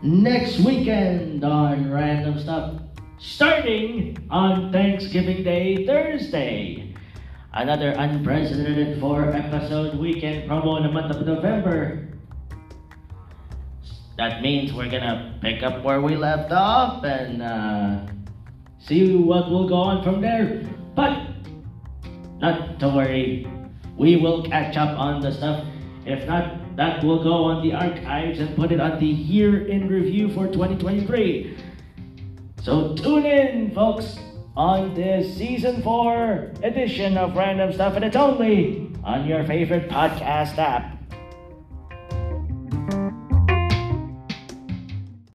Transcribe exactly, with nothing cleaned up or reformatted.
next weekend on Random Stuff, starting on Thanksgiving Day, Thursday. Another unprecedented four-episode weekend promo in the month of November. That means we're gonna pick up where we left off and uh, see what will go on from there. But not to worry, we will catch up on the stuff. If not, that will go on the archives and put it on the year in review for twenty twenty-three. So tune in, folks, on this season four edition of Random Stuff, and it's only on your favorite podcast app.